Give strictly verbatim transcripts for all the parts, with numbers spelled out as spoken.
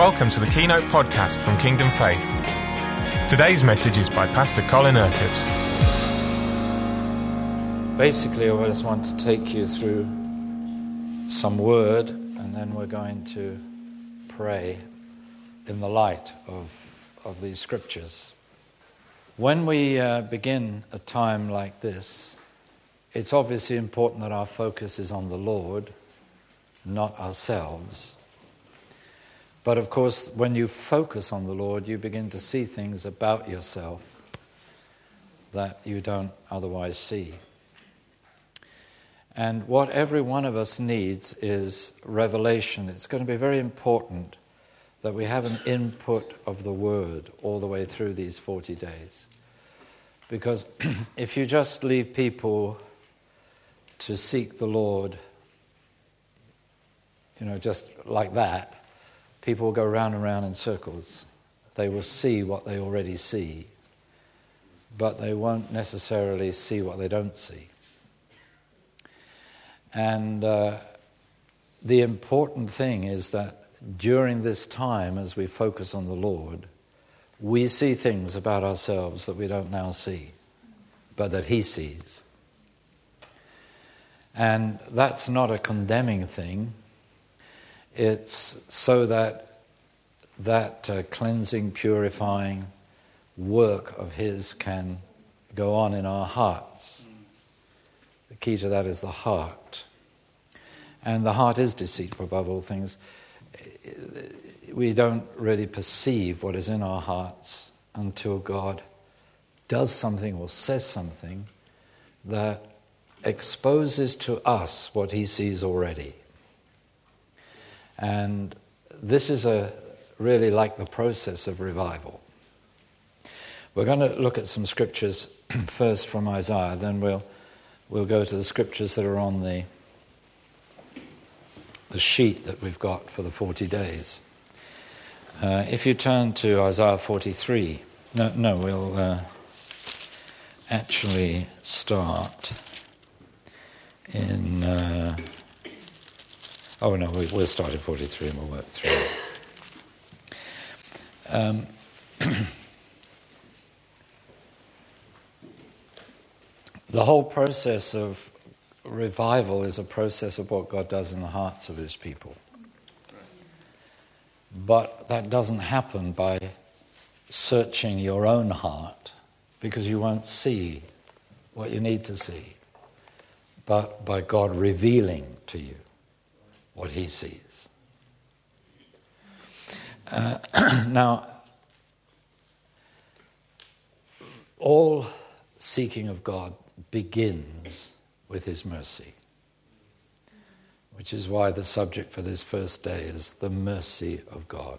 Welcome to the Keynote podcast from Kingdom Faith. Today's message is by Pastor Colin Urquhart. Basically, I just want to take you through some word, and then we're going to pray in the light of, of these scriptures. When we uh, begin a time like this, it's obviously important that our focus is on the Lord, not ourselves. But of course, when you focus on the Lord, you begin to see things about yourself that you don't otherwise see. And what every one of us needs is revelation. It's going to be very important that we have an input of the Word all the way through these forty days. Because if you just leave people to seek the Lord, you know, just like that, people will go round and round in circles. They will see what they already see, but they won't necessarily see what they don't see. And uh, the important thing is that during this time, as we focus on the Lord, we see things about ourselves that we don't now see, but that He sees. And that's not a condemning thing. It's so that that uh, cleansing, purifying work of His can go on in our hearts. The key to that is the heart. And the heart is deceitful above all things. We don't really perceive what is in our hearts until God does something or says something that exposes to us what He sees already. And this is a really like the process of revival. We're going to look at some scriptures first from Isaiah, then we'll we'll go to the scriptures that are on the the sheet that we've got for the forty days. Uh, if you turn to Isaiah forty-three, no, no, we'll uh, actually start in. Uh, Oh no, we, we'll start at forty-three and we'll work through it. Um, the whole process of revival is a process of what God does in the hearts of His people. But that doesn't happen by searching your own heart, because you won't see what you need to see, but by God revealing to you what He sees. Uh, now, all seeking of God begins with His mercy, which is why the subject for this first day is the mercy of God.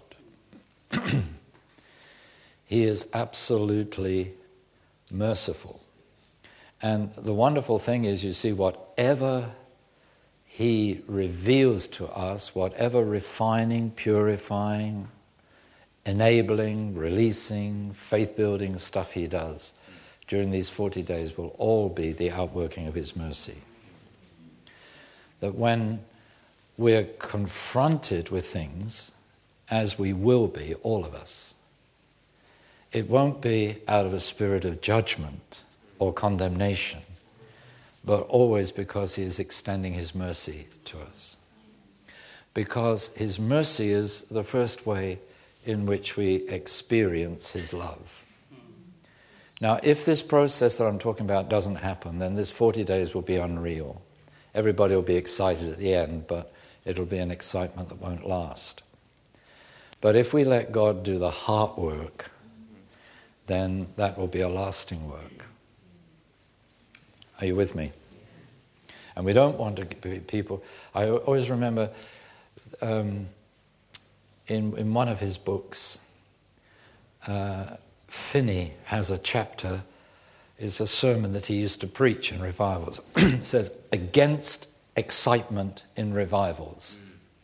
He is absolutely merciful. And the wonderful thing is, you see, whatever He reveals to us, whatever refining, purifying, enabling, releasing, faith-building stuff He does during these forty days will all be the outworking of His mercy. That when we're confronted with things, as we will be, all of us, it won't be out of a spirit of judgment or condemnation, but always because He is extending His mercy to us. Because His mercy is the first way in which we experience His love. Now, if this process that I'm talking about doesn't happen, then this forty days will be unreal. Everybody will be excited at the end, but it'll be an excitement that won't last. But if we let God do the heart work, then that will be a lasting work. Are you with me? And we don't want to be people. I always remember um, in in one of his books, uh, Finney has a chapter. It's a sermon that he used to preach in revivals. It says, "Against excitement in revivals."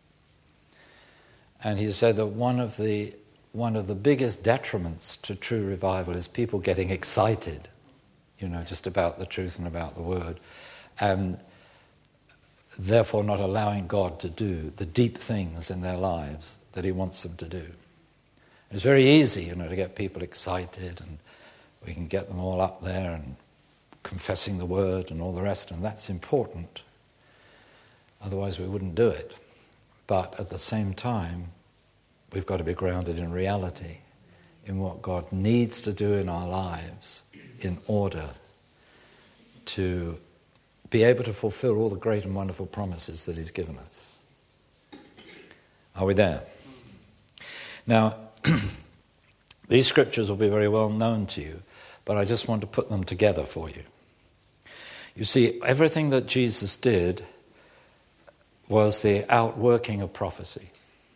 And he said that one of the one of the biggest detriments to true revival is people getting excited, you know, just about the truth and about the Word. And therefore not allowing God to do the deep things in their lives that he wants them to do. It's very easy, you know, to get people excited, and we can get them all up there and confessing the word and all the rest, and that's important. Otherwise we wouldn't do it. But at the same time, we've got to be grounded in reality, in what God needs to do in our lives in order to be able to fulfill all the great and wonderful promises that he's given us. Are we there? Now, these scriptures will be very well known to you, but I just want to put them together for you. You see, everything that Jesus did was the outworking of prophecy,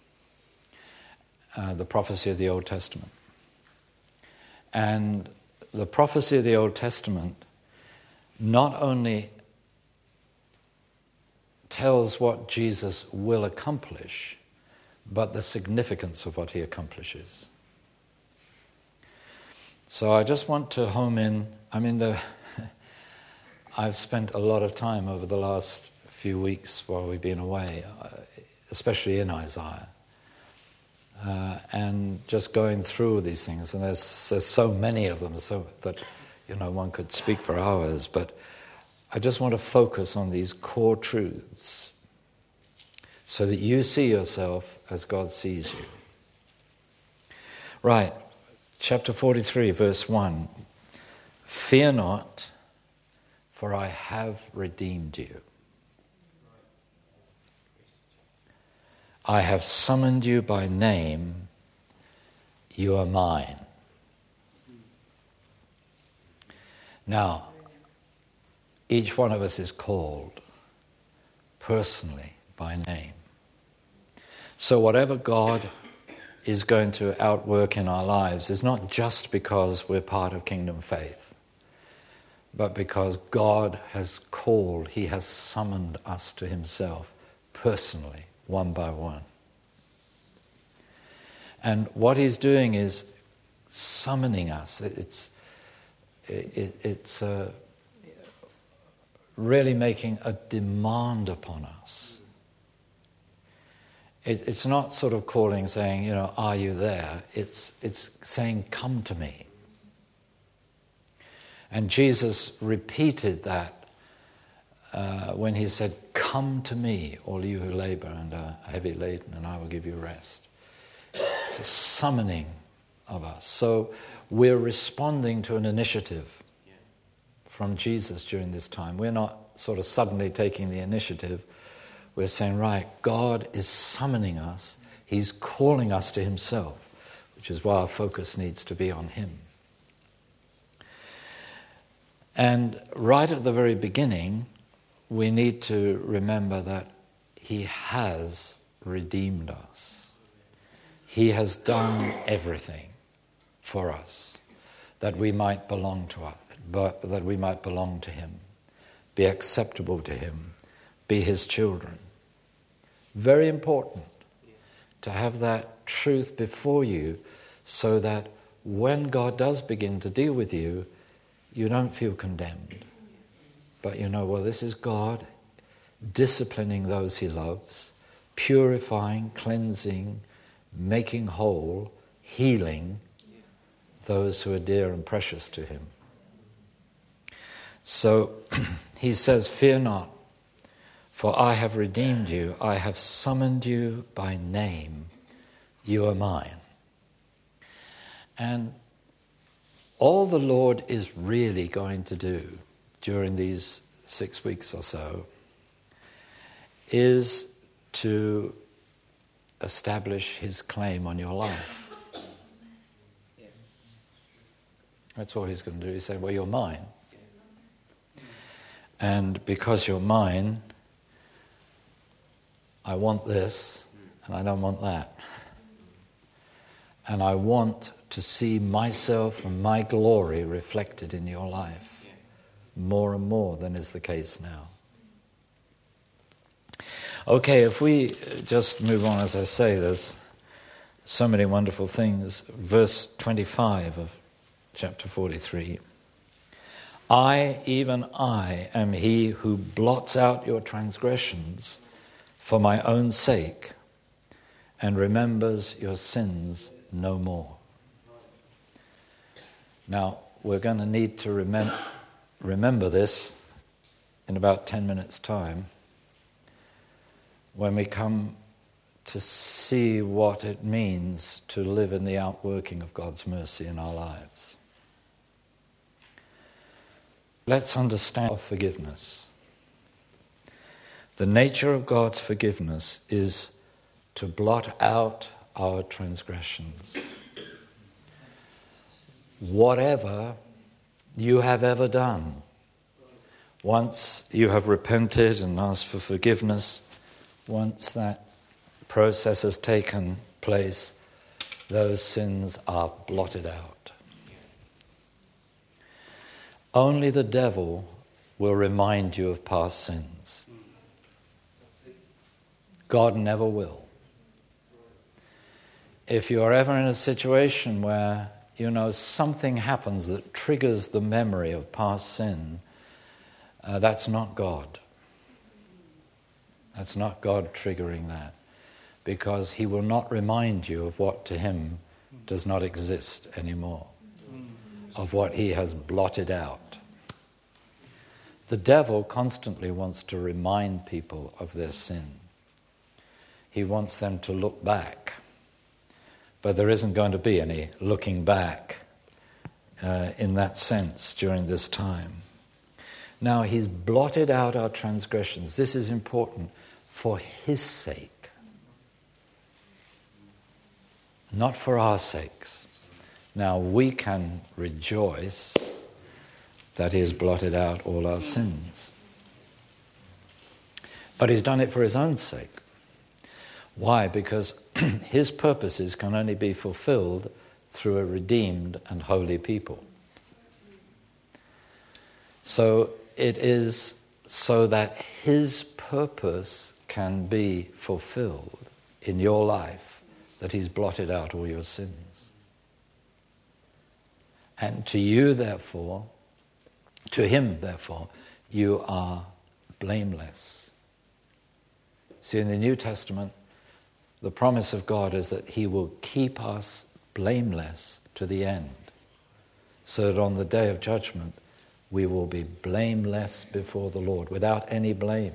uh, the prophecy of the Old Testament. And the prophecy of the Old Testament not only tells what Jesus will accomplish, but the significance of what he accomplishes. So I just want to home in. I mean, the, I've spent a lot of time over the last few weeks while we've been away, especially in Isaiah, uh, and just going through these things. And there's there's so many of them, so that you know one could speak for hours. But I just want to focus on these core truths, so that you see yourself as God sees you. Right, chapter forty-three, verse one. Fear not, for I have redeemed you. I have summoned you by name, you are mine. Now, each one of us is called personally by name. So whatever God is going to outwork in our lives is not just because we're part of Kingdom Faith, but because God has called, he has summoned us to himself personally, one by one. And what he's doing is summoning us. It's, it, it's uh, really making a demand upon us. It, it's not sort of calling, saying, you know, are you there? It's, it's saying, come to me. And Jesus repeated that uh, when he said, come to me, all you who labor and are heavy laden, and I will give you rest. It's a summoning of us. So we're responding to an initiative from Jesus during this time. We're not sort of suddenly taking the initiative. We're saying, right, God is summoning us. He's calling us to himself, which is why our focus needs to be on him. And right at the very beginning, we need to remember that he has redeemed us. He has done everything for us, that we might belong to us, but that we might belong to him, be acceptable to him, be his children. Very important to have that truth before you, so that when God does begin to deal with you, you don't feel condemned. But you know, well, this is God disciplining those he loves, purifying, cleansing, making whole, healing those who are dear and precious to him. So he says, fear not, for I have redeemed you. I have summoned you by name. You are mine. And all the Lord is really going to do during these six weeks or so is to establish his claim on your life. That's all he's going to do. He's saying, well, you're mine. And because you're mine, I want this, and I don't want that. And I want to see myself and my glory reflected in your life more and more than is the case now. Okay, if we just move on, as I say, there's so many wonderful things. Verse twenty-five of chapter forty-three. I, even I, am he who blots out your transgressions for my own sake and remembers your sins no more. Now, we're going to need to remem- remember this in about ten minutes' time when we come to see what it means to live in the outworking of God's mercy in our lives. Let's understand forgiveness. The nature of God's forgiveness is to blot out our transgressions. Whatever you have ever done, once you have repented and asked for forgiveness, once that process has taken place, those sins are blotted out. Only the devil will remind you of past sins. God never will. If you are ever in a situation where, you know, something happens that triggers the memory of past sin, uh, that's not God. That's not God triggering that, because he will not remind you of what to him does not exist anymore, of what he has blotted out. The devil constantly wants to remind people of their sin. He wants them to look back. But there isn't going to be any looking back uh, in that sense during this time. Now, he's blotted out our transgressions. This is important for his sake, not for our sakes. Now, we can rejoice that he has blotted out all our sins. But he's done it for his own sake. Why? Because his purposes can only be fulfilled through a redeemed and holy people. So it is so that his purpose can be fulfilled in your life that he's blotted out all your sins. And to you, therefore, to him, therefore, you are blameless. See, in the New Testament, the promise of God is that he will keep us blameless to the end, so that on the day of judgment we will be blameless before the Lord, without any blame.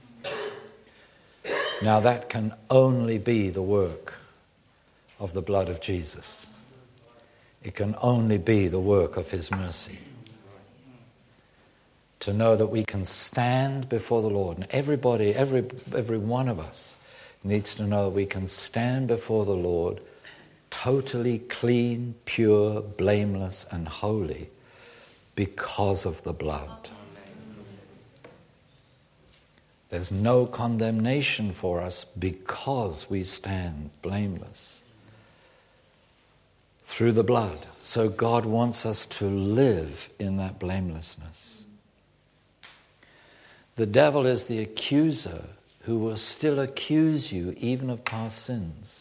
Now that can only be the work of the blood of Jesus. It can only be the work of his mercy. To know that we can stand before the Lord, and everybody, every every one of us needs to know we can stand before the Lord totally clean, pure, blameless, and holy because of the blood. There's no condemnation for us because we stand blameless through the blood. So God wants us to live in that blamelessness. The devil is the accuser who will still accuse you even of past sins.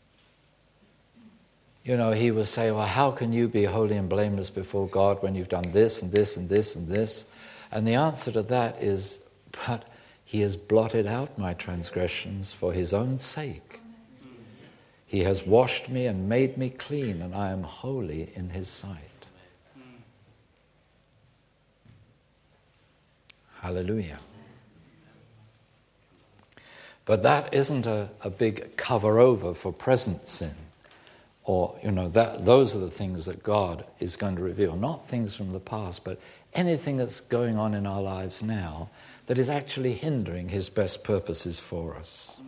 You know, he will say, well, how can you be holy and blameless before God when you've done this and this and this and this? And the answer to that is, but he has blotted out my transgressions for his own sake. He has washed me and made me clean, and I am holy in his sight. Hallelujah. But that isn't a, a big cover-over for present sin. Or, you know, that those are the things that God is going to reveal. Not things from the past, but anything that's going on in our lives now that is actually hindering his best purposes for us.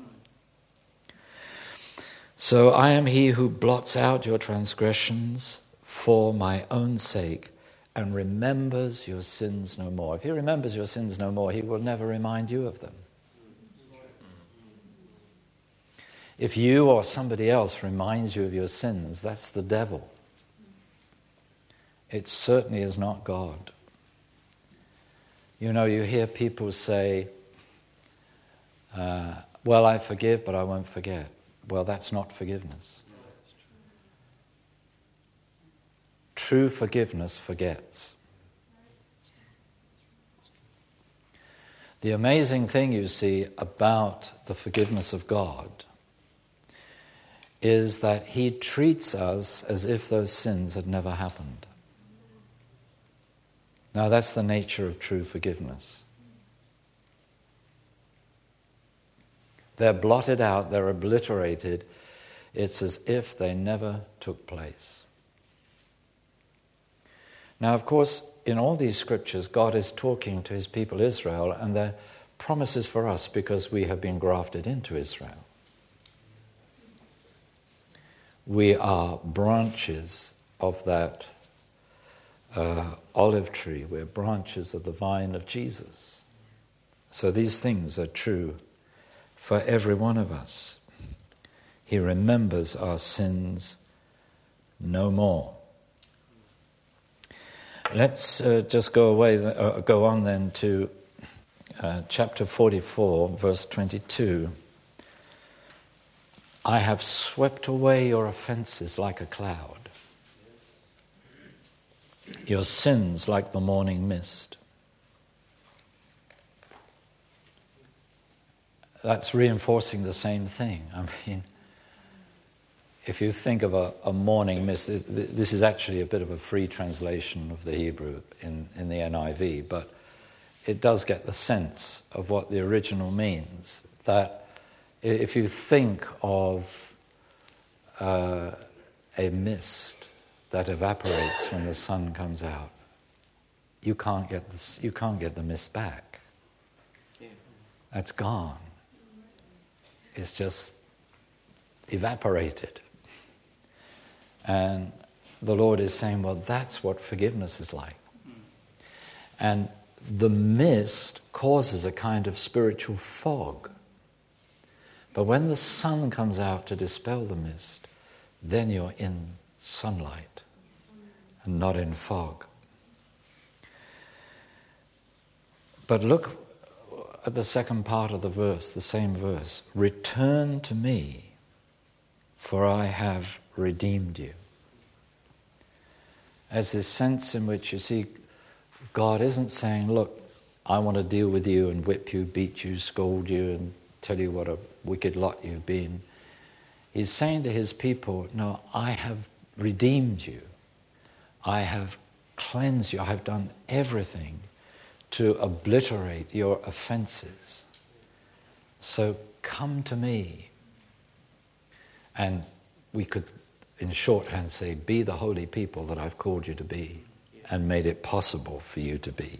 So I am he who blots out your transgressions for my own sake and remembers your sins no more. If he remembers your sins no more, he will never remind you of them. If you or somebody else reminds you of your sins, that's the devil. It certainly is not God. You know, you hear people say, uh, well, I forgive, but I won't forget. Well, that's not forgiveness. True forgiveness forgets. The amazing thing, you see, about the forgiveness of God is that he treats us as if those sins had never happened. Now, that's the nature of true forgiveness. They're blotted out, they're obliterated. It's as if they never took place. Now, of course, in all these scriptures, God is talking to his people Israel, and they're promises for us because we have been grafted into Israel. We are branches of that uh, olive tree. We're branches of the vine of Jesus. So these things are true for every one of us. He remembers our sins no more. Let's uh, just go away, uh, go on then to uh, chapter forty-four, verse twenty-two. I have swept away your offenses like a cloud, your sins like the morning mist. That's reinforcing the same thing. I mean, if you think of a, a morning mist, this, this is actually a bit of a free translation of the Hebrew in, in the N I V, but it does get the sense of what the original means. That if you think of uh, a mist that evaporates when the sun comes out, you can't get the, you can't get the mist back. That's gone. It's just evaporated. And the Lord is saying, well, that's what forgiveness is like. And the mist causes a kind of spiritual fog. But when the sun comes out to dispel the mist, then you're in sunlight and not in fog. But look at the second part of the verse, the same verse. Return to me, for I have redeemed you. As this sense in which you see God isn't saying, look, I want to deal with you and whip you, beat you, scold you, and tell you what a wicked lot you've been. He's saying to his people, no, I have redeemed you. I have cleansed you. I have done everything to obliterate your offenses. So come to me. And we could, in shorthand, say, be the holy people that I've called you to be and made it possible for you to be.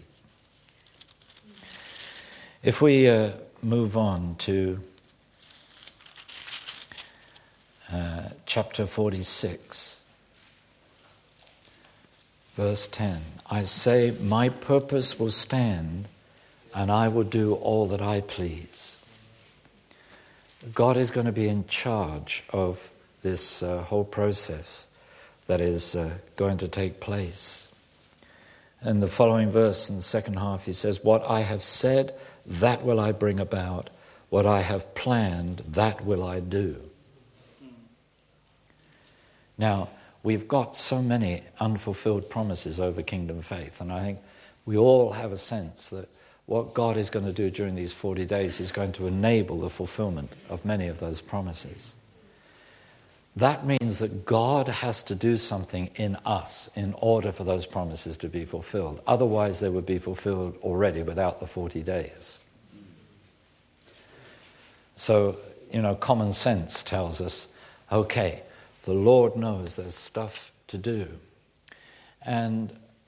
If we uh, move on to uh, chapter forty-six, verse ten, I say, my purpose will stand and I will do all that I please. God is going to be in charge of this uh, whole process that is uh, going to take place. In the following verse, in the second half, he says, what I have said, that will I bring about. What I have planned, that will I do. Now, we've got so many unfulfilled promises over kingdom faith, and I think we all have a sense that what God is going to do during these forty days is going to enable the fulfillment of many of those promises. That means that God has to do something in us in order for those promises to be fulfilled. Otherwise, they would be fulfilled already without the forty days. So, you know, common sense tells us, okay, the Lord knows there's stuff to do. And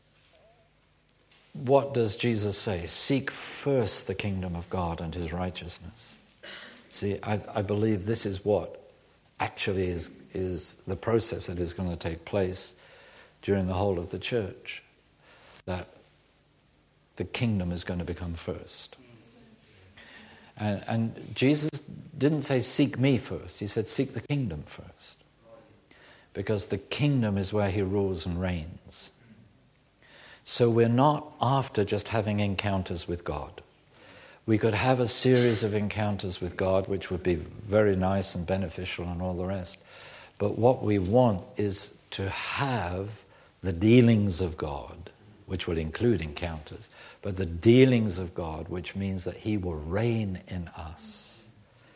what does Jesus say? Seek first the kingdom of God and his righteousness. See, I, I believe this is what actually is, is the process that is going to take place during the whole of the church. That the kingdom is going to become first. And, and Jesus didn't say, seek me first. He said, seek the kingdom first. Because the kingdom is where he rules and reigns. So we're not after just having encounters with God. We could have a series of encounters with God, which would be very nice and beneficial and all the rest. But what we want is to have the dealings of God which will include encounters, but the dealings of God, which means that he will reign in us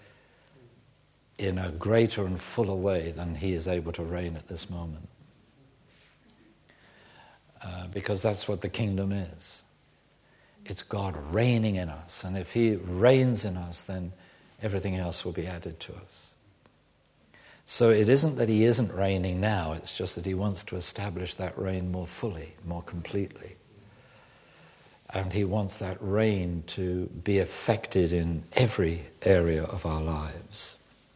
in a greater and fuller way than he is able to reign at this moment. Uh, because that's what the kingdom is. It's God reigning in us, and if he reigns in us, then everything else will be added to us. So it isn't that he isn't reigning now, it's just that he wants to establish that reign more fully, more completely. And he wants that reign to be effected in every area of our lives.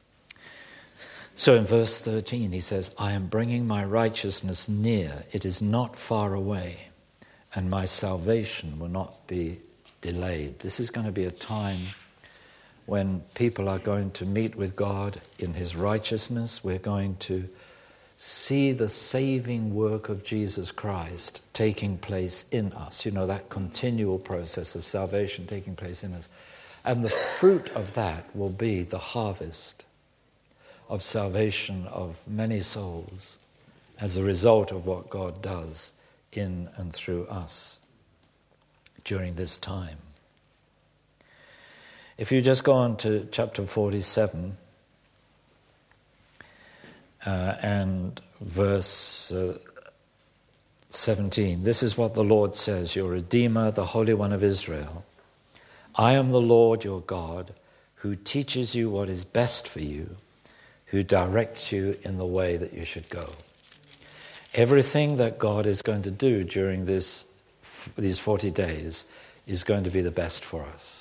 So in verse thirteen he says, I am bringing my righteousness near, it is not far away, and my salvation will not be delayed. This is going to be a time when people are going to meet with God in his righteousness. We're going to see the saving work of Jesus Christ taking place in us. You know, that continual process of salvation taking place in us. And the fruit of that will be the harvest of salvation of many souls as a result of what God does in and through us during this time. If you just go on to chapter forty-seven uh, and verse uh, seventeen, this is what the Lord says, your Redeemer, the Holy One of Israel. I am the Lord your God, who teaches you what is best for you, who directs you in the way that you should go. Everything that God is going to do during this, these forty days is going to be the best for us.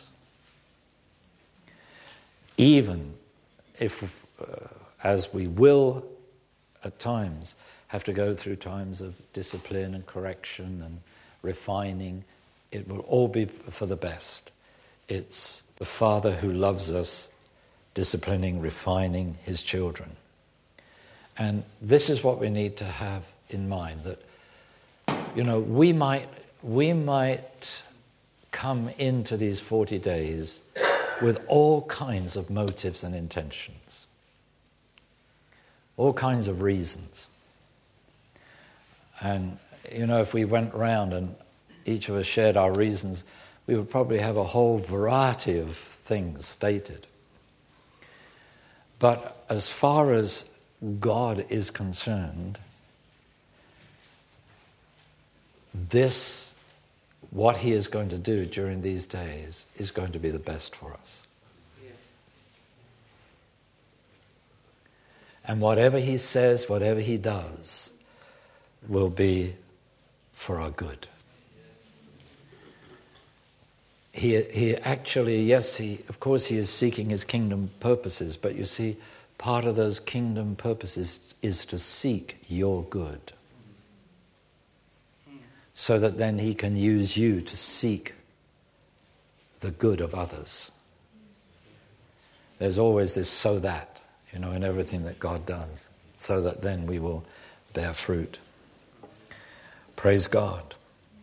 Even if, uh, as we will at times, have to go through times of discipline and correction and refining, it will all be for the best. It's the Father who loves us, disciplining, refining his children. And this is what we need to have in mind, that, you know, we might we might come into these forty days with all kinds of motives and intentions, all kinds of reasons. And, you know, if we went round and each of us shared our reasons, we would probably have a whole variety of things stated. But as far as God is concerned, this, what he is going to do during these days, is going to be the best for us. Yeah. And whatever he says, whatever he does, will be for our good. He, he actually, yes, he, of course he is seeking his kingdom purposes, but you see, part of those kingdom purposes is to seek your good, so that then he can use you to seek the good of others. There's always this so that, you know, in everything that God does, so that then we will bear fruit. Praise God.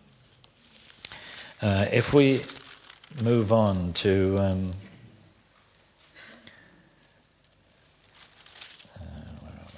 Uh, if we move on to um, uh, where are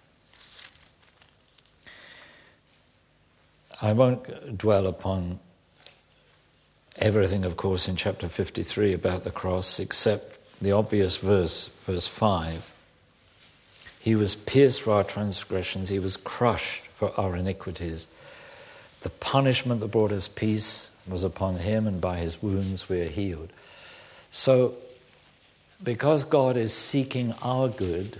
we? I won't dwell upon everything, of course, in chapter fifty-three about the cross, except the obvious verse, verse five. He was pierced for our transgressions, he was crushed for our iniquities. The punishment that brought us peace was upon him, and by his wounds we are healed. So, because God is seeking our good,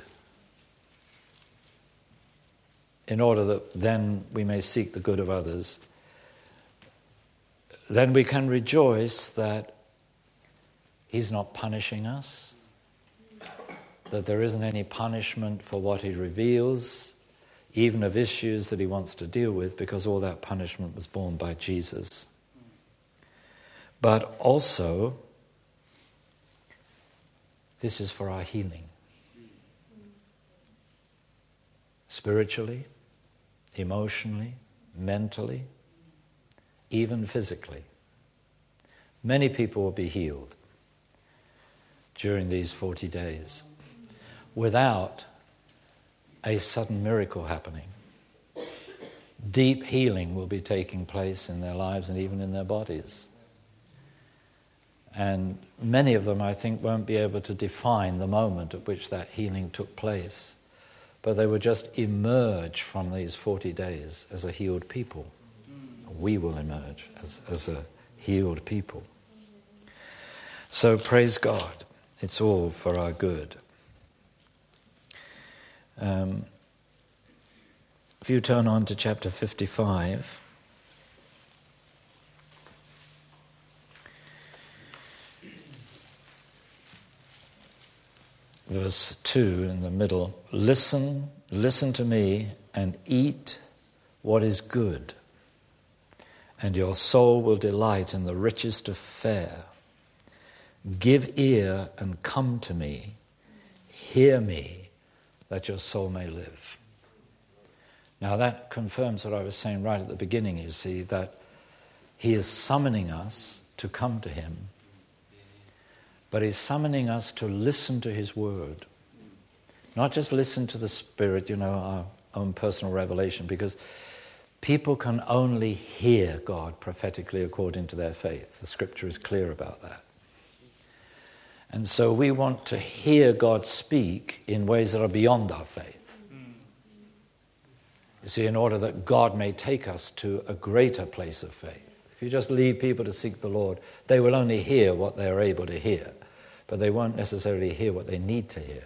in order that then we may seek the good of others, then we can rejoice that he's not punishing us, that there isn't any punishment for what he reveals, even of issues that he wants to deal with, because all that punishment was borne by Jesus. But also, this is for our healing. Spiritually, emotionally, mentally, even physically. Many people will be healed during these forty days without a sudden miracle happening. deep healing will be taking place in their lives and even in their bodies. And many of them, I think, won't be able to define the moment at which that healing took place, but they will just emerge from these forty days as a healed people. We will emerge as, as a healed people. So praise God. It's all for our good. Um, if you turn on to chapter fifty-five, verse two in the middle, listen, listen to me and eat what is good, and your soul will delight in the richest of fare. Give ear and come to me, hear me, that your soul may live. Now that confirms what I was saying right at the beginning, you see, that he is summoning us to come to him, but he's summoning us to listen to his word. Not just listen to the Spirit, you know, our own personal revelation, because people can only hear God prophetically according to their faith. The Scripture is clear about that. And so we want to hear God speak in ways that are beyond our faith. You see, in order that God may take us to a greater place of faith. If you just leave people to seek the Lord, they will only hear what they are able to hear, but they won't necessarily hear what they need to hear.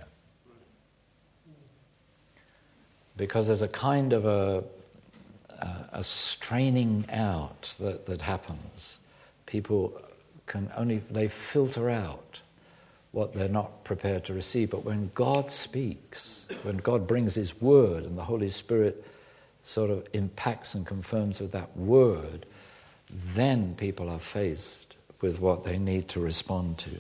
Because there's a kind of a, a, a straining out that, that happens. People can only, they filter out what they're not prepared to receive. But when God speaks, when God brings his word and the Holy Spirit sort of impacts and confirms with that word, then people are faced with what they need to respond to.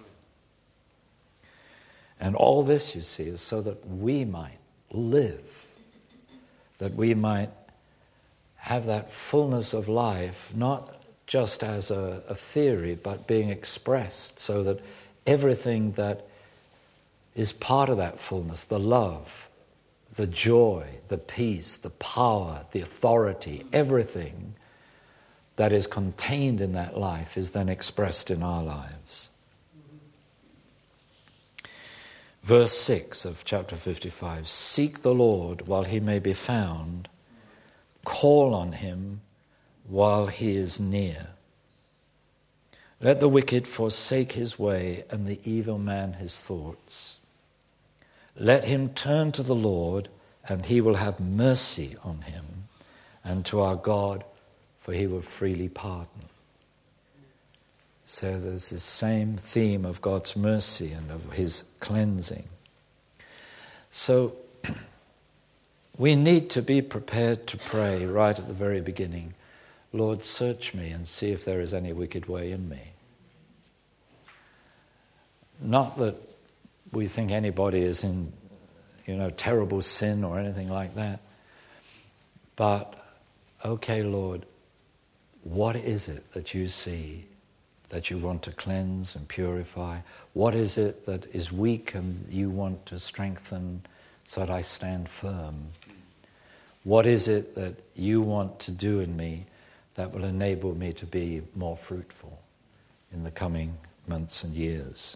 And all this, you see, is so that we might live, that we might have that fullness of life, not just as a, a theory, but being expressed, so that everything that is part of that fullness, the love, the joy, the peace, the power, the authority, everything that is contained in that life is then expressed in our lives. Verse six of chapter fifty-five, seek the Lord while he may be found, call on him while he is near. Let the wicked forsake his way and the evil man his thoughts. Let him turn to the Lord, and he will have mercy on him, and to our God, for he will freely pardon. So there's this same theme of God's mercy and of his cleansing. So we need to be prepared to pray right at the very beginning, Lord, search me and see if there is any wicked way in me. Not that we think anybody is in, you know, terrible sin or anything like that. But, okay, Lord, what is it that you see that you want to cleanse and purify? What is it that is weak and you want to strengthen so that I stand firm? What is it that you want to do in me that will enable me to be more fruitful in the coming months and years?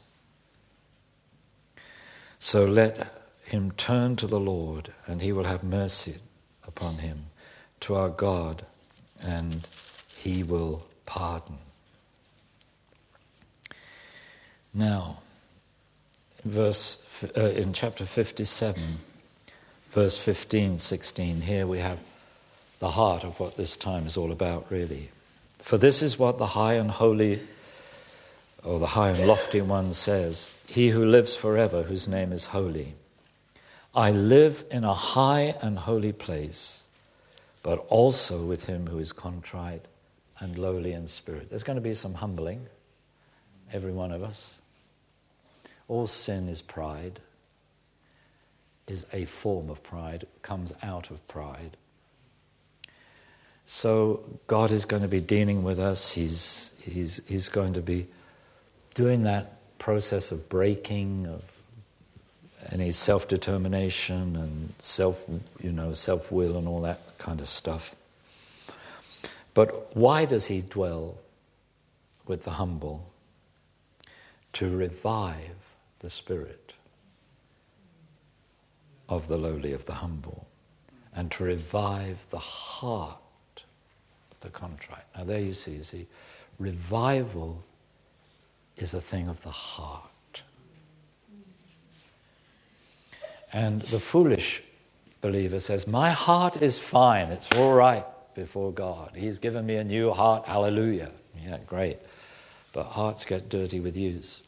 So let him turn to the Lord, and he will have mercy upon him, to our God, and he will pardon. Now, in verse uh, in chapter fifty-seven, verse fifteen, sixteen, here we have the heart of what this time is all about, really. For this is what the high and holy, or the high and lofty one says, he who lives forever, whose name is holy. I live in a high and holy place, but also with him who is contrite and lowly in spirit. There's going to be some humbling, every one of us. All sin is pride, is a form of pride, comes out of pride. So God is going to be dealing with us. He's, he's, he's going to be doing that process of breaking, of any self-determination and self, you know, self-will and all that kind of stuff. But why does he dwell with the humble? To revive the spirit of the lowly, of the humble, and to revive the heart of the contrite. Now there you see, you see, revival is a thing of the heart. And the foolish believer says, my heart is fine, it's all right before God. He's given me a new heart, hallelujah. Yeah, great. But hearts get dirty with use.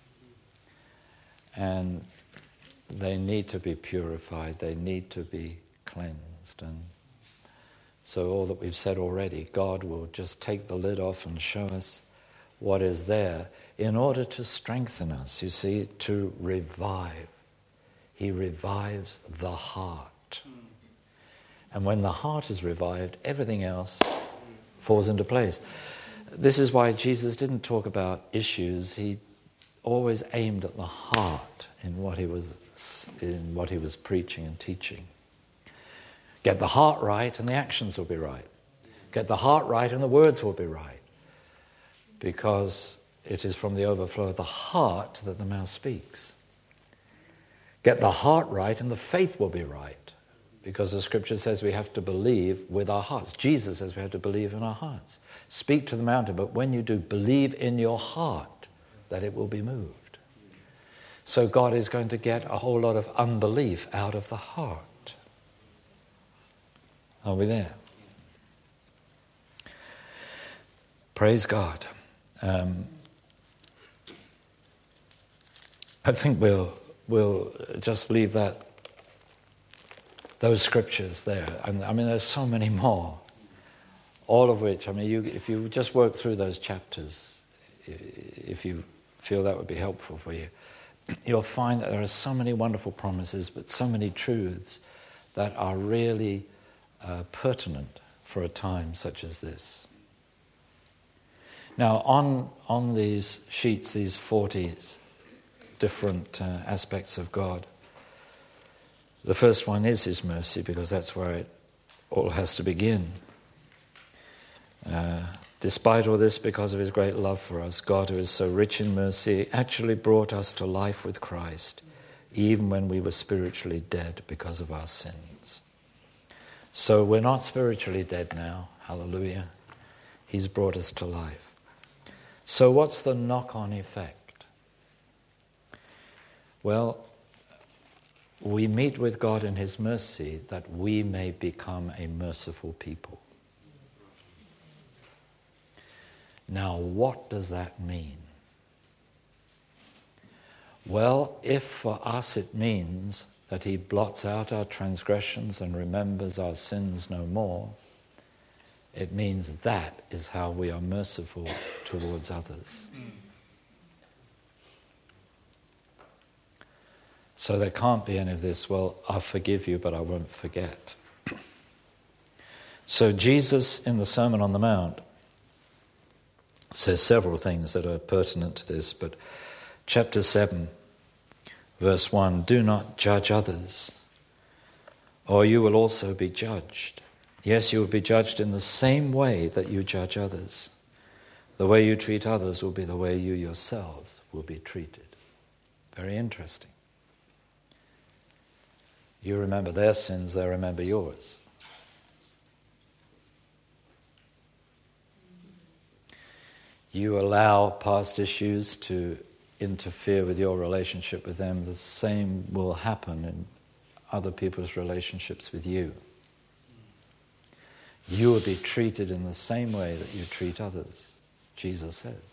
And they need to be purified, they need to be cleansed. And so all that we've said already, God will just take the lid off and show us what is there in order to strengthen us, you see, to revive. He revives the heart. And when the heart is revived, everything else falls into place. This is why Jesus didn't talk about issues. He always aimed at the heart in what he was in what he was preaching and teaching. Get the heart right and the actions will be right. Get the heart right and the words will be right. Because it is from the overflow of the heart that the mouth speaks. Get the heart right and the faith will be right. Because the scripture says we have to believe with our hearts. Jesus says we have to believe in our hearts. Speak to the mountain, but when you do, believe in your heart that it will be moved. So God is going to get a whole lot of unbelief out of the heart. Are we there? Praise God. Um, I think we'll we'll just leave that those scriptures there. And I mean, there's so many more. All of which, I mean, you, if you just work through those chapters, if you feel that would be helpful for you, you'll find that there are so many wonderful promises, but so many truths that are really uh, pertinent for a time such as this. Now, on on these sheets, these forty different uh, aspects of God, the first one is His mercy, because that's where it all has to begin. Uh, despite all this, because of His great love for us, God, who is so rich in mercy, actually brought us to life with Christ, even when we were spiritually dead because of our sins. So we're not spiritually dead now, hallelujah. He's brought us to life. So what's the knock-on effect? Well, we meet with God in His mercy that we may become a merciful people. Now, what does that mean? Well, if for us it means that He blots out our transgressions and remembers our sins no more, it means that is how we are merciful towards others. So there can't be any of this, well, I'll forgive you, but I won't forget. So Jesus, in the Sermon on the Mount, says several things that are pertinent to this, but chapter seven, verse one, do not judge others, or you will also be judged. Yes, you will be judged in the same way that you judge others. The way you treat others will be the way you yourselves will be treated. Very interesting. You remember their sins, they remember yours. You allow past issues to interfere with your relationship with them, the same will happen in other people's relationships with you. You will be treated in the same way that you treat others, Jesus says.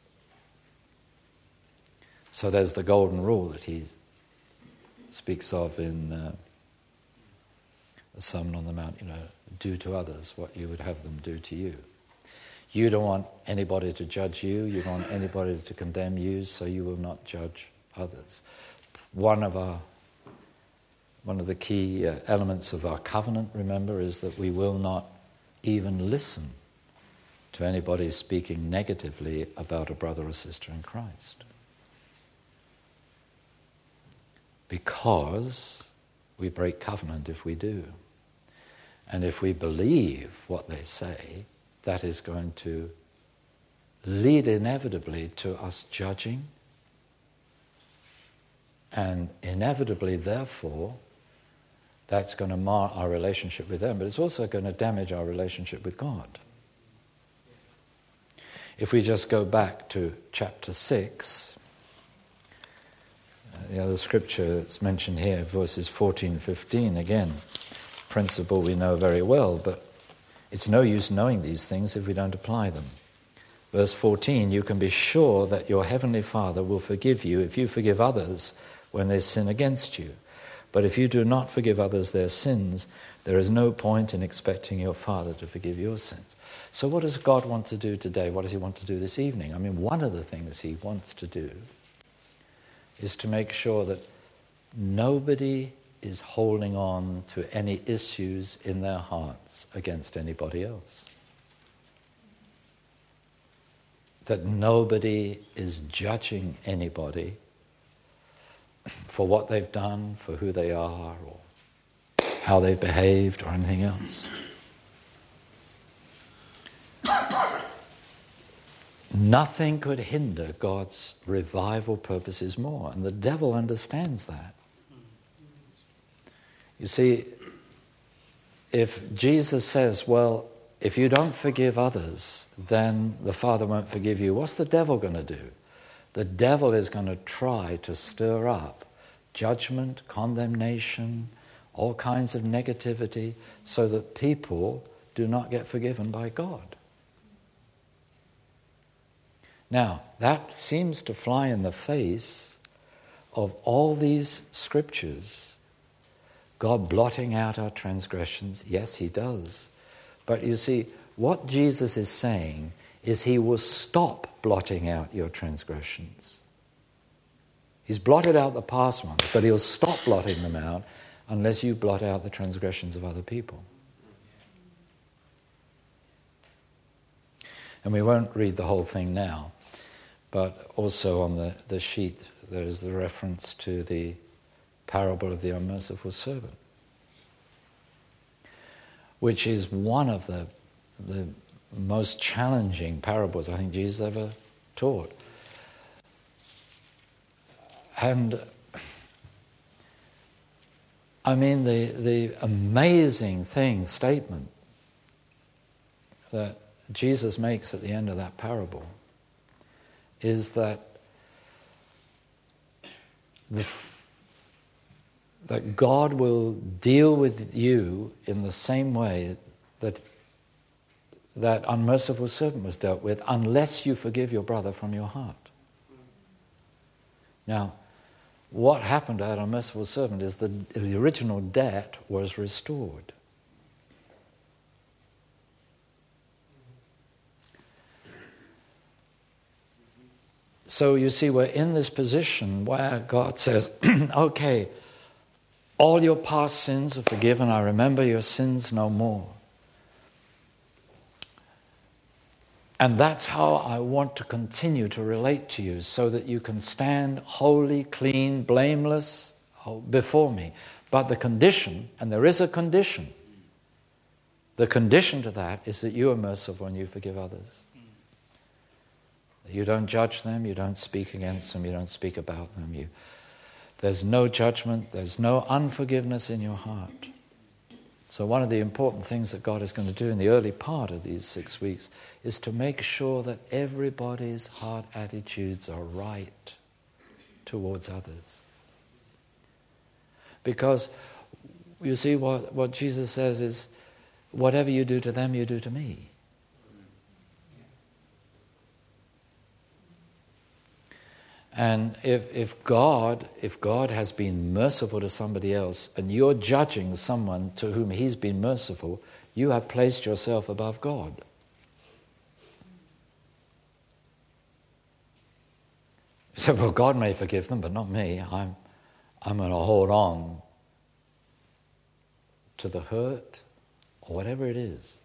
So there's the golden rule that he speaks of in uh, the Sermon on the Mount, you know, do to others what you would have them do to you. You don't want anybody to judge you, you don't want anybody to condemn you, so you will not judge others. One of our One of the key uh, elements of our covenant, remember, is that we will not even listen to anybody speaking negatively about a brother or sister in Christ. because we break covenant if we do. And if we believe what they say, that is going to lead inevitably to us judging, and inevitably, therefore, that's going to mar our relationship with them, but it's also going to damage our relationship with God. If we just go back to chapter six, uh, the other scripture that's mentioned here, verses fourteen, fifteen, again, principle we know very well, but it's no use knowing these things if we don't apply them. Verse fourteen, you can be sure that your heavenly Father will forgive you if you forgive others when they sin against you. But if you do not forgive others their sins, there is no point in expecting your Father to forgive your sins. So what does God want to do today? What does he want to do this evening? I mean, one of the things he wants to do is to make sure that nobody is holding on to any issues in their hearts against anybody else. That nobody is judging anybody for what they've done, for who they are, or how they've behaved, or anything else. Nothing could hinder God's revival purposes more, and the devil understands that. You see, if Jesus says, well, if you don't forgive others, then the Father won't forgive you, what's the devil going to do? The devil is going to try to stir up judgment, condemnation, all kinds of negativity, so that people do not get forgiven by God. Now, that seems to fly in the face of all these scriptures. God blotting out our transgressions, yes, he does. But you see, what Jesus is saying is he will stop blotting out your transgressions. He's blotted out the past ones, but he'll stop blotting them out unless you blot out the transgressions of other people. And we won't read the whole thing now, but also on the, the sheet there is the reference to the parable of the unmerciful servant, which is one of the, the most challenging parables I think Jesus ever taught. And I mean, the, the amazing thing, statement that Jesus makes at the end of that parable is that the, that God will deal with you in the same way that that unmerciful servant was dealt with, unless you forgive your brother from your heart. Now, what happened to that unmerciful servant is that the original debt was restored. So you see, we're in this position where God says, okay, all your past sins are forgiven. I remember your sins no more. And that's how I want to continue to relate to you, so that you can stand holy, clean, blameless before me. But the condition, and there is a condition, the condition to that is that you are merciful and you forgive others. You don't judge them, you don't speak against them, you don't speak about them. You, there's no judgment, there's no unforgiveness in your heart. So one of the important things that God is going to do in the early part of these six weeks is to make sure that everybody's heart attitudes are right towards others. Because you see, what, what Jesus says is, whatever you do to them, you do to me. And if, if God, if God has been merciful to somebody else and you're judging someone to whom he's been merciful, you have placed yourself above God. You say, well, God may forgive them, but not me. I'm, I'm going to hold on to the hurt or whatever it is.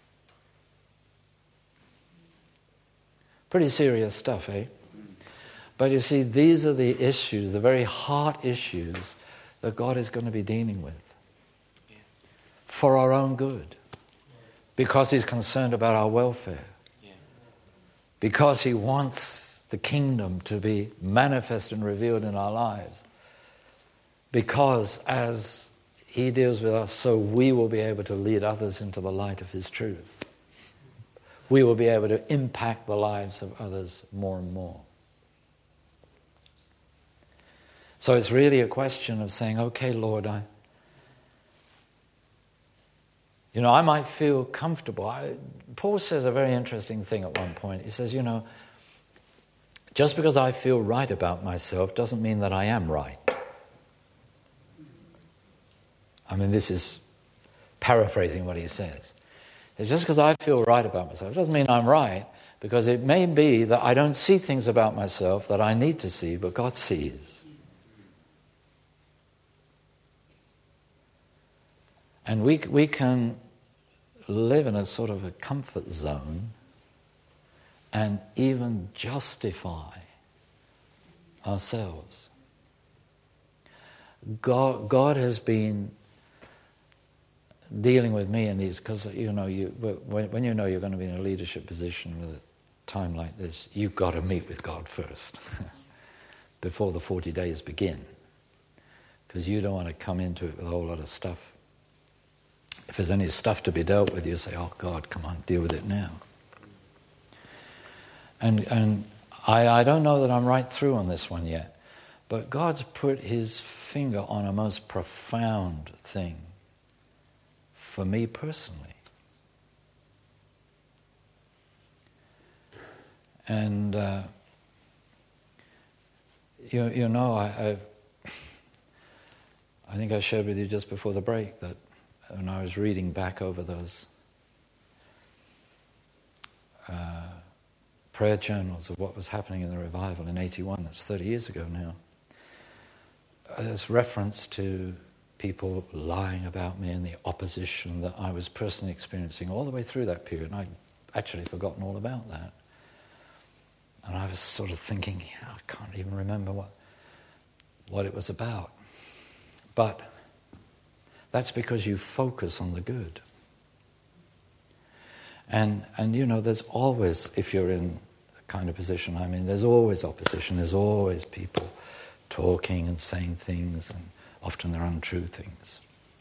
Pretty serious stuff, eh? But you see, these are the issues, the very heart issues that God is going to be dealing with for our own good, because he's concerned about our welfare, because he wants the kingdom to be manifest and revealed in our lives, because as he deals with us, so we will be able to lead others into the light of his truth. We will be able to impact the lives of others more and more. So it's really a question of saying, okay, Lord, I, you know, I might feel comfortable. I, Paul says a very interesting thing at one point. He says, you know, just because I feel right about myself doesn't mean that I am right. I mean, this is paraphrasing what he says. It's just because I feel right about myself doesn't mean I'm right, because it may be that I don't see things about myself that I need to see, but God sees. And we we can live in a sort of a comfort zone and even justify ourselves. God, God has been dealing with me in these, because you know, you when, when you know you're going to be in a leadership position with a time like this, you've got to meet with God first before the forty days begin, because you don't want to come into it with a whole lot of stuff. If there's any stuff to be dealt with, you say, oh God, come on, deal with it now. And and I, I don't know that I'm right through on this one yet, but God's put his finger on a most profound thing for me personally. And uh, you, you know, I, I I think I shared with you just before the break that when I was reading back over those uh, prayer journals of what was happening in the revival in eighty-one, that's thirty years ago now, there's reference to people lying about me and the opposition that I was personally experiencing all the way through that period. And I'd actually forgotten all about that. And I was sort of thinking, yeah, I can't even remember what what it was about. But that's because you focus on the good. And, and you know, there's always, if you're in the kind of position I'm in, there's always opposition, there's always people talking and saying things, and often they're untrue things.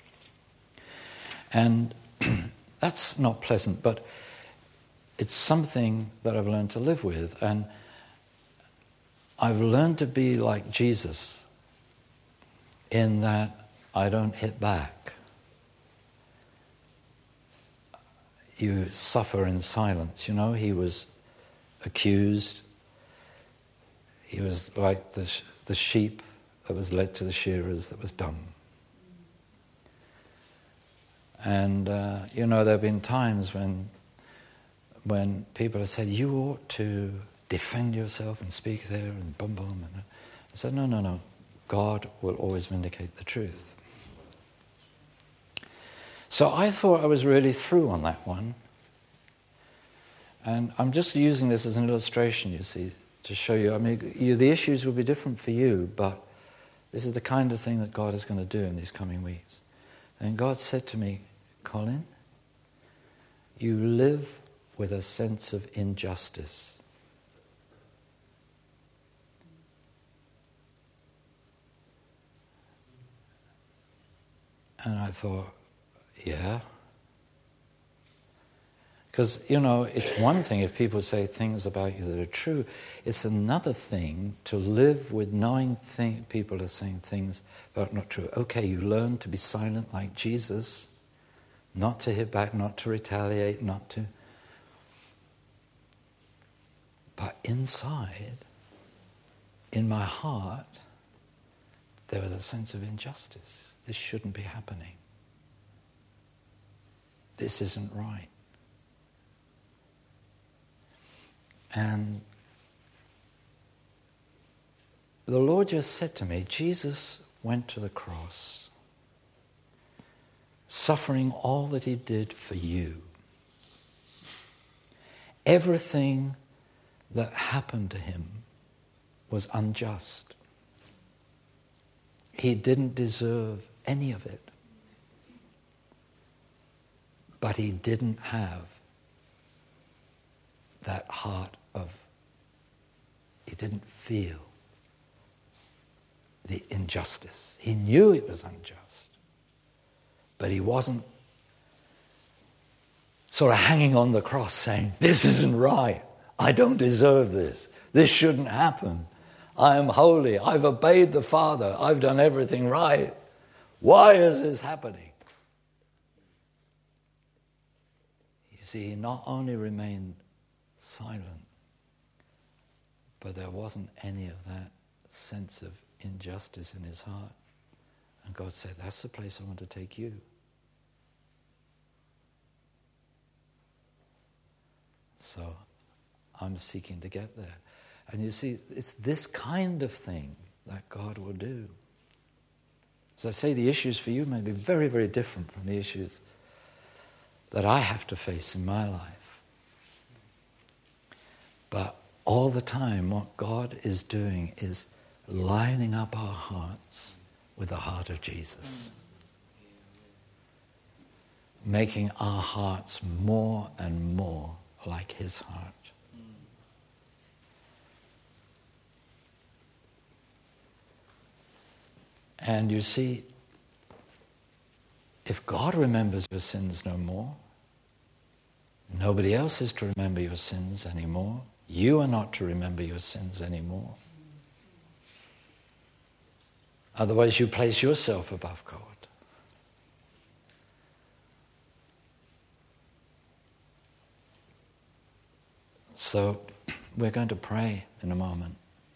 And that's not pleasant, but it's something that I've learned to live with. And I've learned to be like Jesus in that I don't hit back. You suffer in silence. You know, he was accused. He was like the, the sheep that was led to the shearers that was dumb. And, uh, you know, there have been times when, when people have said, you ought to defend yourself and speak there and boom, boom. And I said, no, no, no. God will always vindicate the truth. So I thought I was really through on that one. And I'm just using this as an illustration, you see, to show you, I mean, you, the issues will be different for you, but this is the kind of thing that God is going to do in these coming weeks. And God said to me, Colin, you live with a sense of injustice. And I thought, yeah. Because, you know, it's one thing if people say things about you that are true. It's another thing to live with knowing thing, people are saying things that are not true. Okay, you learn to be silent like Jesus, not to hit back, not to retaliate, not to... But inside, in my heart, there was a sense of injustice. This shouldn't be happening. This isn't right. And the Lord just said to me, Jesus went to the cross, suffering all that he did for you. Everything that happened to him was unjust. He didn't deserve any of it. But he didn't have that heart of, he didn't feel the injustice. He knew it was unjust, but he wasn't sort of hanging on the cross saying, this isn't right. I don't deserve this. This shouldn't happen. I am holy. I've obeyed the Father. I've done everything right. Why is this happening? You see, he not only remained silent, but there wasn't any of that sense of injustice in his heart. And God said, that's the place I want to take you. So I'm seeking to get there. And you see, it's this kind of thing that God will do. As I say, the issues for you may be very, very different from the issues that I have to face in my life. But all the time, what God is doing is lining up our hearts with the heart of Jesus. Making our hearts more and more like his heart. And you see, if God remembers your sins no more, nobody else is to remember your sins anymore. You are not to remember your sins anymore. Otherwise, you place yourself above God. So, we're going to pray in a moment.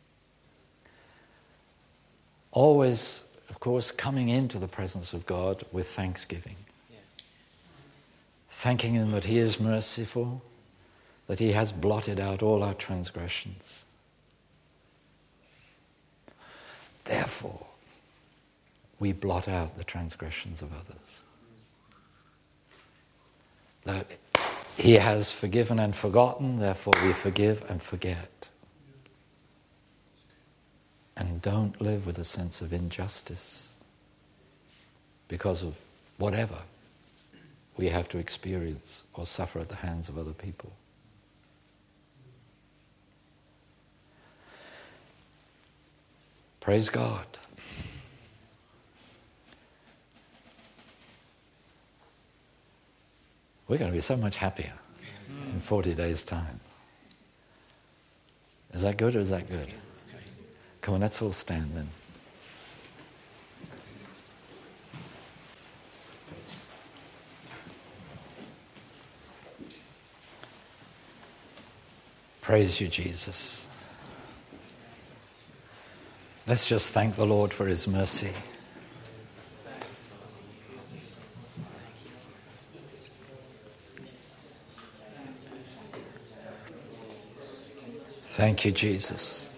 Always, of course, coming into the presence of God with thanksgiving. Yeah. Thanking him that he is merciful, that he has blotted out all our transgressions. Therefore, we blot out the transgressions of others. That he has forgiven and forgotten, therefore we forgive and forget. And don't live with a sense of injustice because of whatever we have to experience or suffer at the hands of other people. Praise God. We're going to be so much happier in forty days' time. Is that good or is that good? Come on, let's all stand then. Praise you, Jesus. Let's just thank the Lord for his mercy. Thank you, Jesus.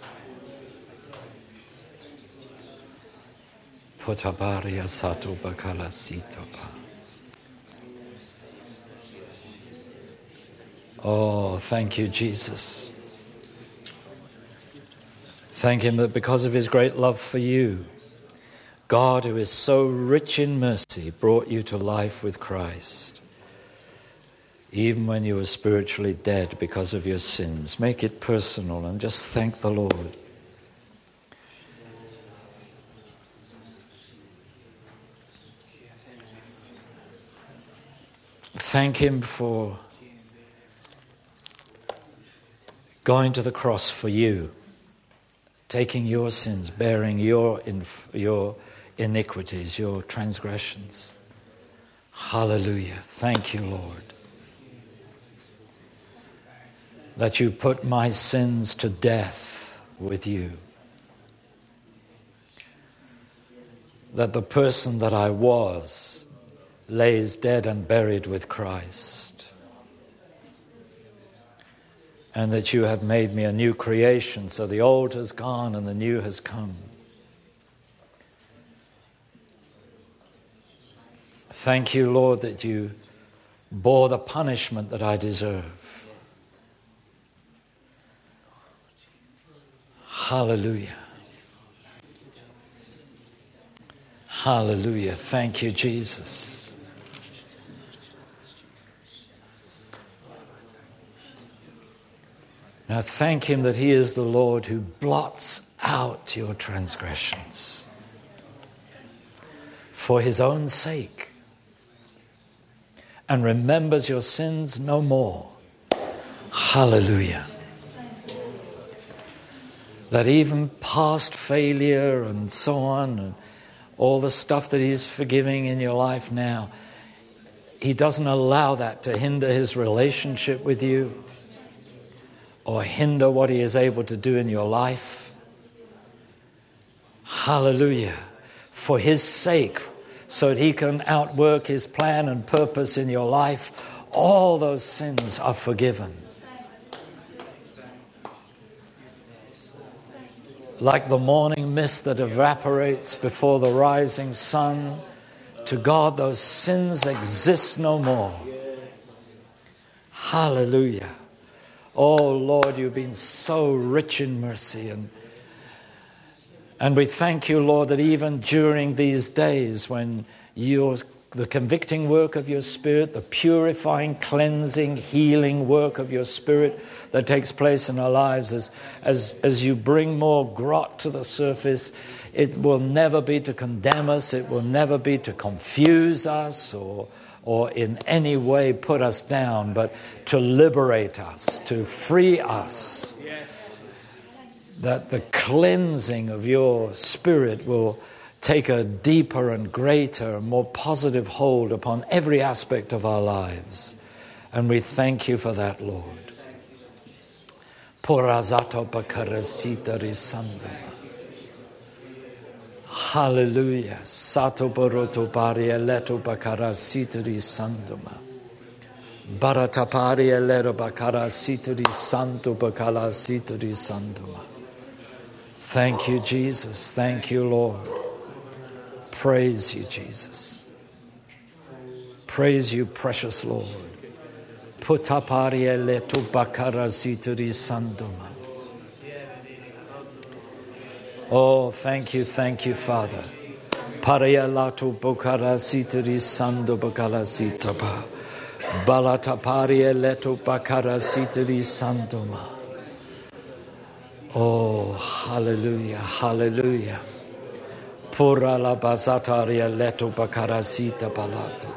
Potabaria sato bakala sitapa. Oh, thank you, Jesus. Thank him that because of his great love for you, God, who is so rich in mercy, brought you to life with Christ. Even when you were spiritually dead because of your sins. Make it personal and just thank the Lord. Thank him for going to the cross for you, taking your sins, bearing your inf- your iniquities, your transgressions. Hallelujah. Thank you, Lord. That you put my sins to death with you. That the person that I was lays dead and buried with Christ. And that you have made me a new creation, so the old has gone and the new has come. Thank you, Lord, that you bore the punishment that I deserve. Hallelujah. Hallelujah. Thank you, Jesus. Now thank him that he is the Lord who blots out your transgressions for his own sake and remembers your sins no more. Hallelujah. That even past failure and so on, and all the stuff that he's forgiving in your life now, he doesn't allow that to hinder his relationship with you or hinder what he is able to do in your life. Hallelujah. For his sake, so that he can outwork his plan and purpose in your life, all those sins are forgiven. Like the morning mist that evaporates before the rising sun, to God those sins exist no more. Hallelujah. Oh Lord, you've been so rich in mercy. And, and we thank you, Lord, that even during these days when your, the convicting work of your Spirit, the purifying, cleansing, healing work of your Spirit that takes place in our lives, as, as, as you bring more grot to the surface, it will never be to condemn us, it will never be to confuse us or, or in any way put us down, but to liberate us, to free us. Yes. That the cleansing of your Spirit will take a deeper and greater, more positive hold upon every aspect of our lives. And we thank you for that, Lord. Porazato bakarasita risandama. Hallelujah. Sato boroto paria leto bakarasita risandama. Barata paria leto bakarasita risanto bakalasita risandama. Thank you, Jesus. Thank you, Lord. Praise you, Jesus. Praise you, precious Lord. Putaparia leto bakarasituri sandoma. Oh, thank you, thank you, Father. Paria lato bakarasituri sando bakalasitaba. Balataparia leto bakarasituri sandoma. Oh, hallelujah, hallelujah. Pura la bazataria leto bakarasita balatoba.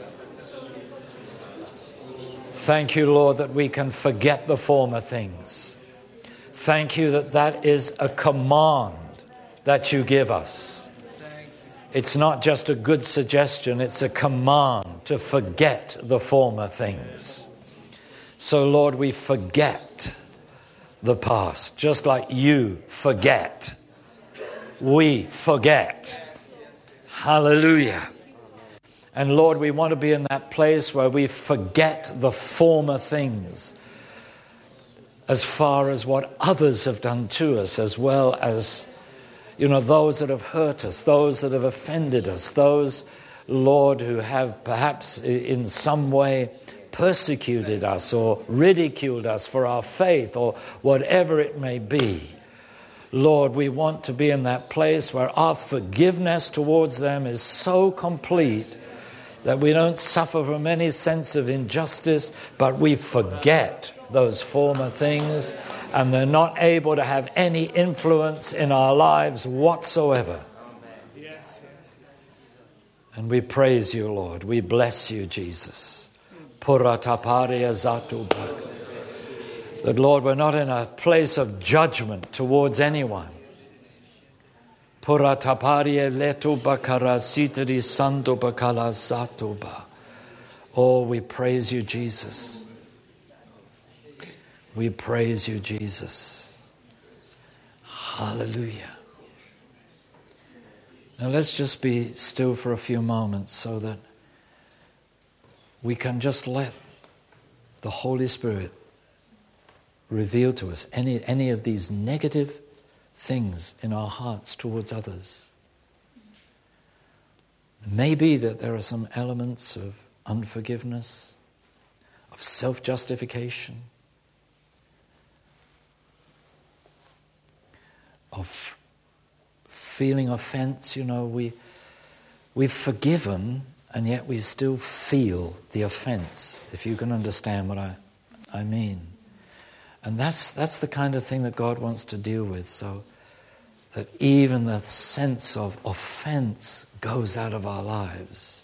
Thank you, Lord, that we can forget the former things. Thank you that that is a command that you give us. It's not just a good suggestion, it's a command to forget the former things. So, Lord, we forget the past, just like you forget. We forget. Hallelujah. And Lord, we want to be in that place where we forget the former things as far as what others have done to us, as well as, you know, those that have hurt us, those that have offended us, those, Lord, who have perhaps in some way persecuted us or ridiculed us for our faith or whatever it may be. Lord, we want to be in that place where our forgiveness towards them is so complete that we don't suffer from any sense of injustice, but we forget those former things, and they're not able to have any influence in our lives whatsoever. And we praise you, Lord. We bless you, Jesus. Purataparia zatubak. That, Lord, we're not in a place of judgment towards anyone. Purataparia letu bakarasitri santo bakala satoba. Oh, we praise you, Jesus. We praise you, Jesus. Hallelujah. Now let's just be still for a few moments so that we can just let the Holy Spirit reveal to us any, any of these negative things in our hearts towards others. It may be that there are some elements of unforgiveness, of self-justification. of feeling offense. You know, we, we've forgiven and yet we still feel the offense, if you can understand what I, I mean. And that's, that's the kind of thing that God wants to deal with, so that even the sense of offense goes out of our lives.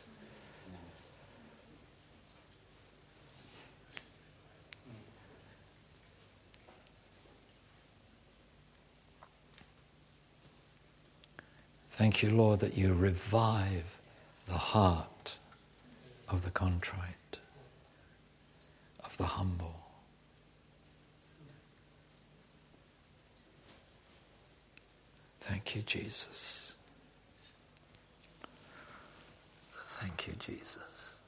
Thank you, Lord, that you revive the heart of the contrite, of the humble. Thank you, Jesus. Thank you, Jesus.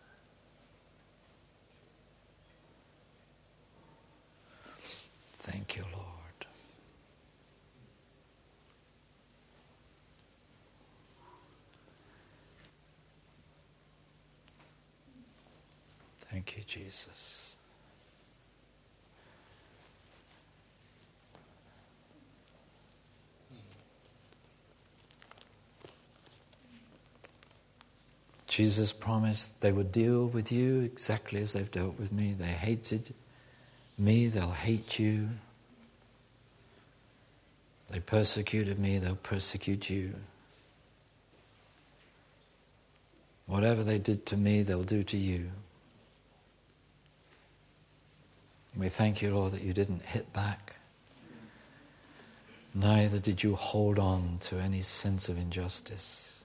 Thank you, Lord. Thank you, Jesus. Jesus promised they would deal with you exactly as they've dealt with me. They hated me, they'll hate you. They persecuted me, they'll persecute you. Whatever they did to me, they'll do to you. We thank you, Lord, that you didn't hit back. Neither did you hold on to any sense of injustice.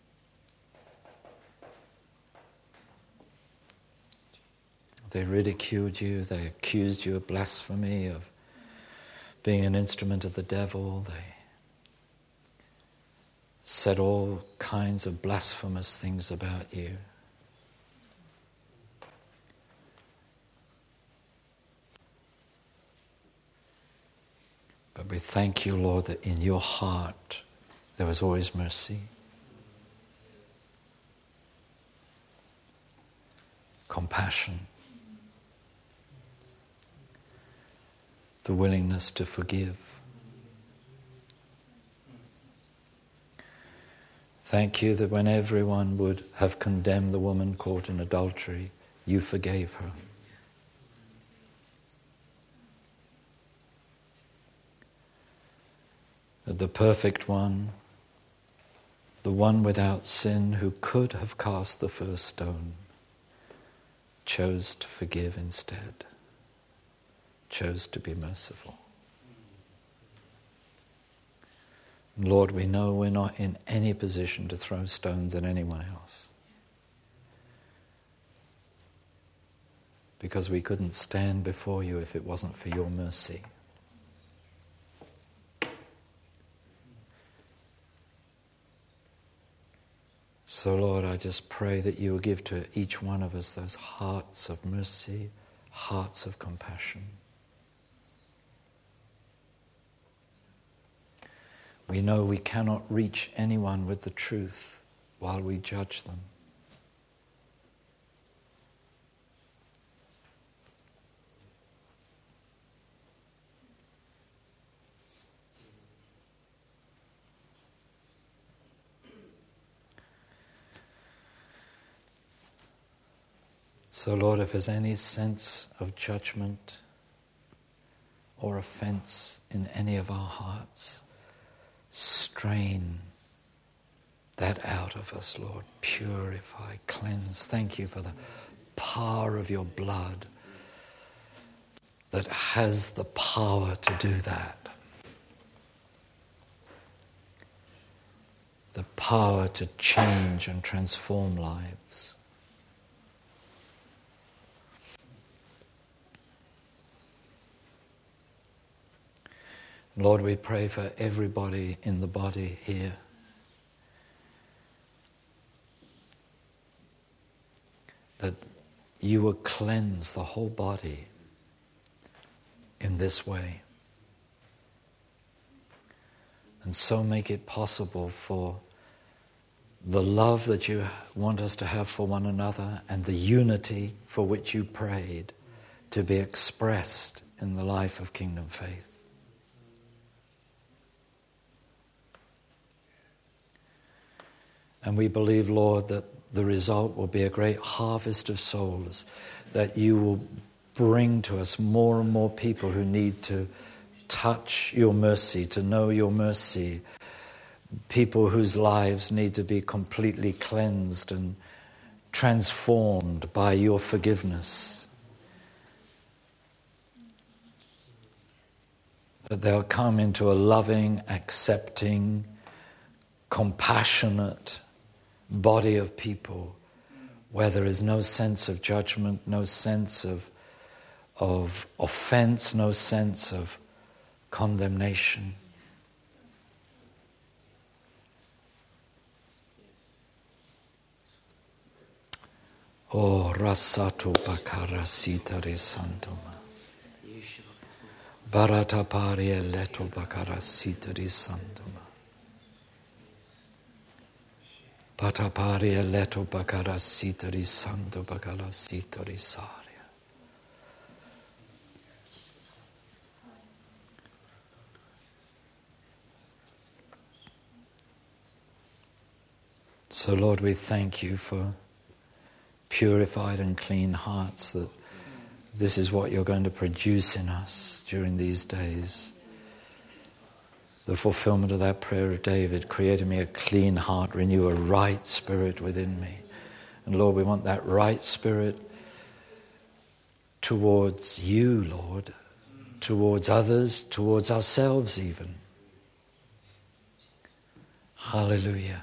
They ridiculed you, they accused you of blasphemy, of being an instrument of the devil. They said all kinds of blasphemous things about you. But we thank you, Lord, that in your heart there was always mercy, compassion, the willingness to forgive. Thank you that when everyone would have condemned the woman caught in adultery, you forgave her. That the perfect one, the one without sin who could have cast the first stone, chose to forgive instead, chose to be merciful. Lord, we know we're not in any position to throw stones at anyone else, because we couldn't stand before you if it wasn't for your mercy. So, Lord, I just pray that you will give to each one of us those hearts of mercy, hearts of compassion. We know we cannot reach anyone with the truth while we judge them. So, Lord, if there's any sense of judgment or offense in any of our hearts, strain that out of us, Lord. Purify, cleanse. Thank you for the power of your blood that has the power to do that. The power to change and transform lives. Lord, we pray for everybody in the body here. That you will cleanse the whole body in this way. And so make it possible for the love that you want us to have for one another and the unity for which you prayed to be expressed in the life of Kingdom Faith. And we believe, Lord, that the result will be a great harvest of souls, that you will bring to us more and more people who need to touch your mercy, to know your mercy, people whose lives need to be completely cleansed and transformed by your forgiveness. That they'll come into a loving, accepting, compassionate body of people where there is no sense of judgment, no sense of, of offense, no sense of condemnation. Oh, rasato bakara sitare santoma. Barata pari leto bakara sitare santoma. Bata pari leto bakara sitare santo bakara sitare saria. So, Lord, we thank you for purified and clean hearts, that this is what you're going to produce in us during these days. The fulfillment of that prayer of David, create in me a clean heart, renew a right spirit within me. And Lord, we want that right spirit towards you, Lord, towards others, towards ourselves even. Hallelujah.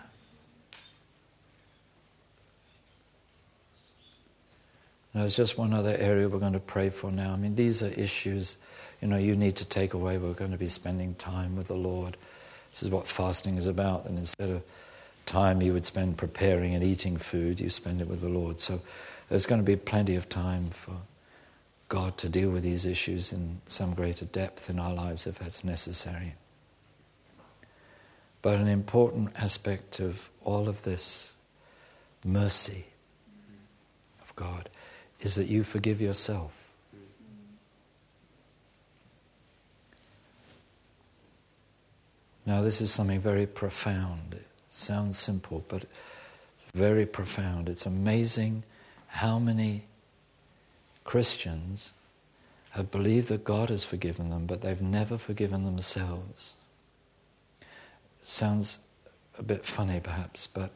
And there's just one other area we're going to pray for now. I mean, these are issues, you know, you need to take away. We're going to be spending time with the Lord. This is what fasting is about. And instead of time you would spend preparing and eating food, you spend it with the Lord. So there's going to be plenty of time for God to deal with these issues in some greater depth in our lives if that's necessary. But an important aspect of all of this mercy of God is that you forgive yourself. Now, this is something very profound. It sounds simple, but it's very profound. It's amazing how many Christians have believed that God has forgiven them, but they've never forgiven themselves. It sounds a bit funny, perhaps, but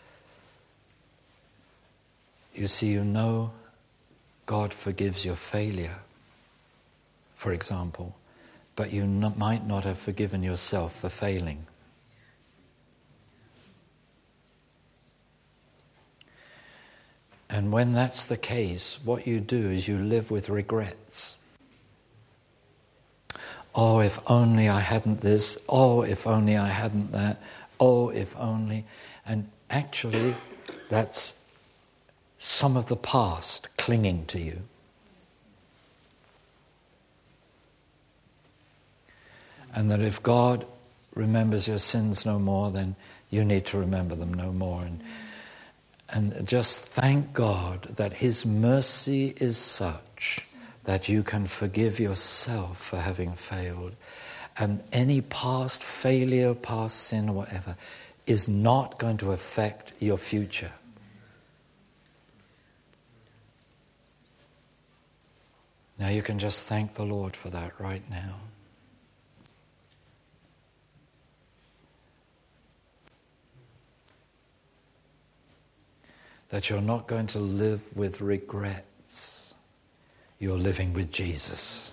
you see, you know God forgives your failure, for example, but you not, might not have forgiven yourself for failing. And when that's the case, what you do is you live with regrets. Oh, if only I hadn't this. Oh, if only I hadn't that. Oh, if only. And actually, that's some of the past clinging to you. And that if God remembers your sins no more, then you need to remember them no more. And, and just thank God that His mercy is such that you can forgive yourself for having failed. And any past failure, past sin or whatever is not going to affect your future. Now you can just thank the Lord for that right now. That you're not going to live with regrets. You're living with Jesus.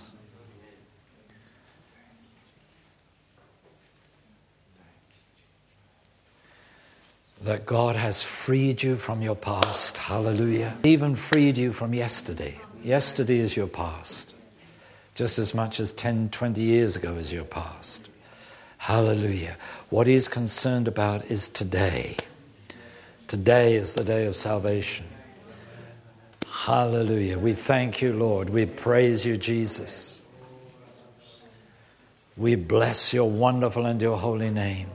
That God has freed you from your past. Hallelujah. Even freed you from yesterday. Yesterday is your past. Just as much as ten, twenty years ago is your past. Hallelujah. What He's concerned about is today. Today is the day of salvation. Hallelujah. We thank you, Lord. We praise you, Jesus. We bless your wonderful and your holy name.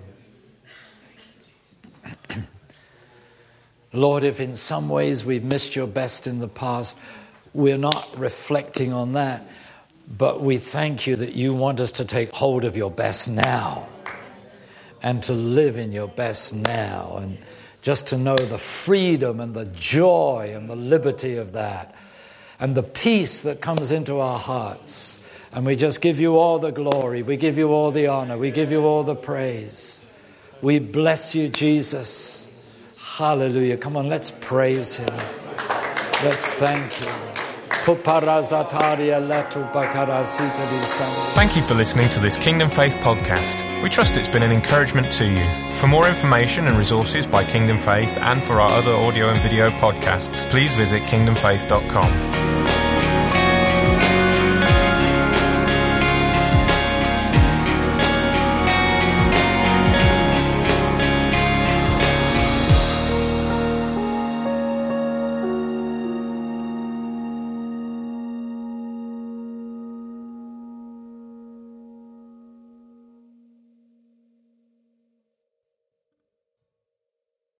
Lord, if in some ways we've missed your best in the past, we're not reflecting on that, but we thank you that you want us to take hold of your best now and to live in your best now and just to know the freedom and the joy and the liberty of that, and the peace that comes into our hearts. And we just give you all the glory. We give you all the honor. We give you all the praise. We bless you, Jesus. Hallelujah. Come on, let's praise him. Let's thank you. Thank you for listening to this Kingdom Faith podcast. We trust it's been an encouragement to you. For more information and resources by Kingdom Faith and for our other audio and video podcasts, please visit kingdom faith dot com.